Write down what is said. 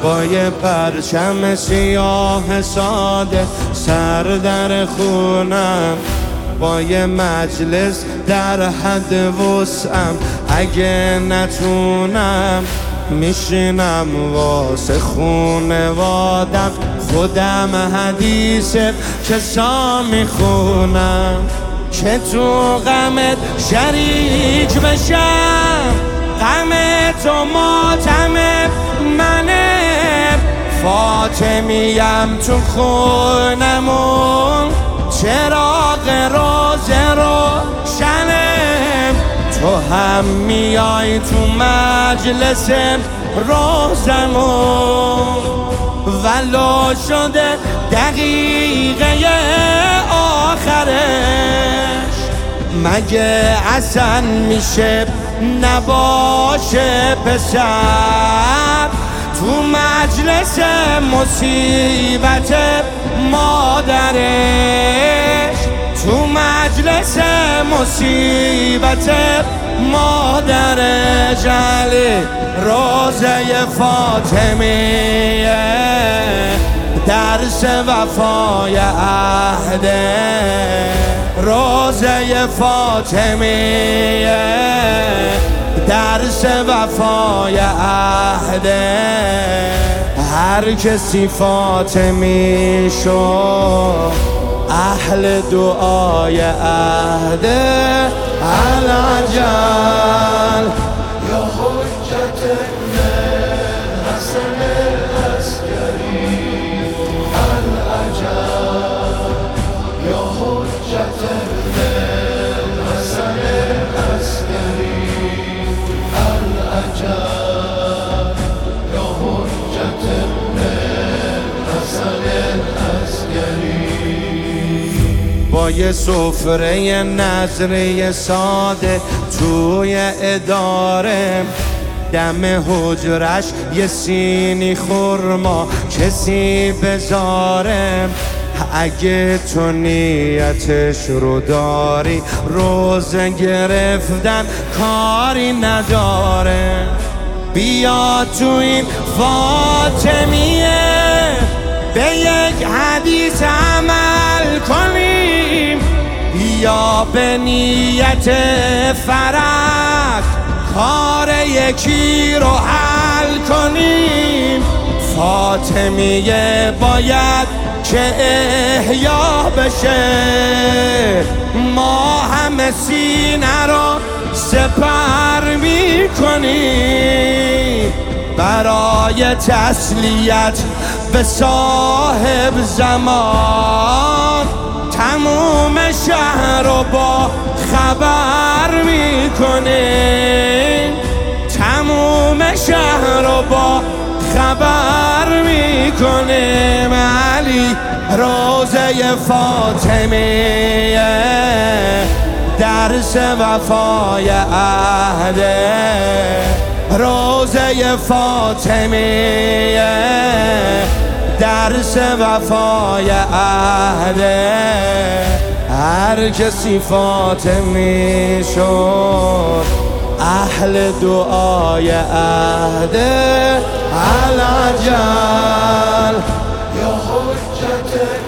با یه پرچم سیاه ساده سر در خونم، با یه مجلس در حد وسعم، اگه نتونم میشینم واسه خونوادم، خودم حدیث کسا میخونم که تو غمت شریک بشم، غم تو ماتم منه، فاطمیم تو خونمون چراغ روزه روشنه، تو هم میای تو مجلس روزمون، ولو شده دقیقه آخرش، مگه اصلا میشه نباشه پسر تو مجلس مصیبت مادرش، تو مجلس مصیبت مادرش. علی روزه فاطمیه درس وفای عهده، روزه فاطمیه درس وفای عهده، هر کسی فاطمی شد اهل دعای عهده. العجل یا حجت حسن العسکری، العجل یا حجت حسن العسکری، العجل یا حجت حسن العسکری. با یه سفره نظری ساده توی اداره، دم حجرش یه سینی خورما کسی بذاره، اگه تو نیتش رو داری روزه گرفتن کاری نداره، بیا تو این فاطمیه به یک حدیث عمل کنیم، یا به نیت فرق کار یکی رو حل کنیم، فاطمیه باید که احیا بشه، ما همه سینه رو سپر میکنیم برای تسلیت به صاحب زمان، تموم شهر رو با خبر میکنیم، تموم شهر رو با خبر میکنیم. علی روزه فاطمیه درس وفای عهده، روزه فاطمیه درس وفای عهده، هر کسی فاطمی شد اهل دعای عهده. العجل یا حجت